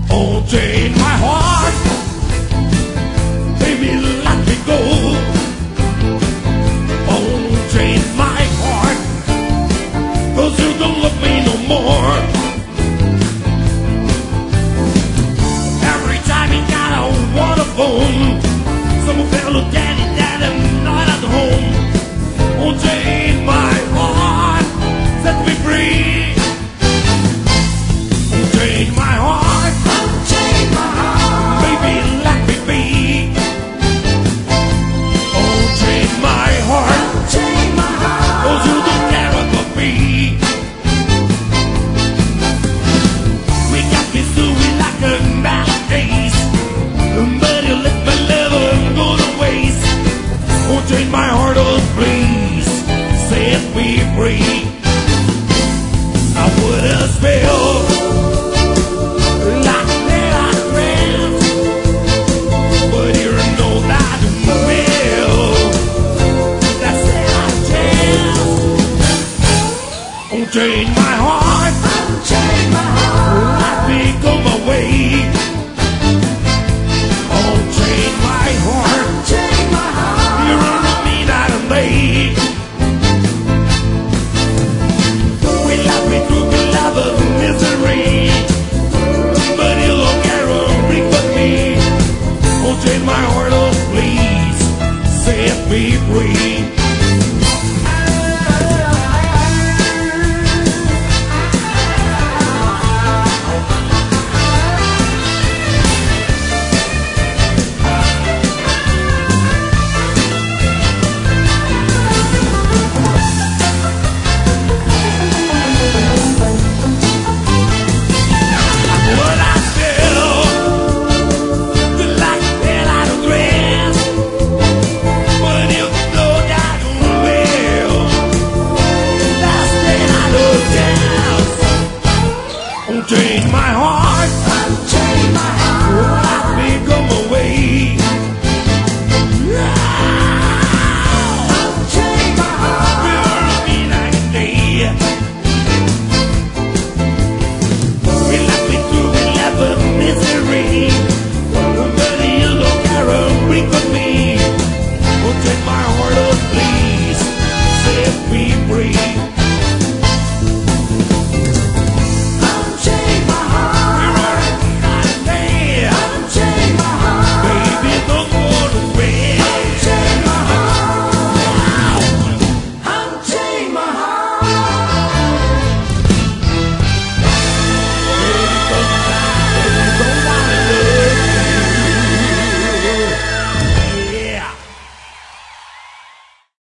Unchain my heart, baby, let me go. Unchain my heart, 'cause you don't love me no more. Every time you got a water phone, some fellow daddy not at home. Unchain my heart, set me free. Unchain my heart, Unchain my heart, baby, let me be. Unchain my heart, unchain my heart, 'cause you don't care about me. We got me doing like a nowadays, but you let my love go to waste. Unchain my heart, oh please, set me free. I would have spelled like that I ran, but you know that well. That's it, I just unchain my heart, unchain my heart, let me go my way. Unchain my heart, unchain my heart, you don't mean that I'm late. We love me through the love of misery, but you don't care a ring but me. Unchain my heart, oh please, set me free. But I still like that I don't dress, but you know that well. That's that I don't dance. Unchain my heart.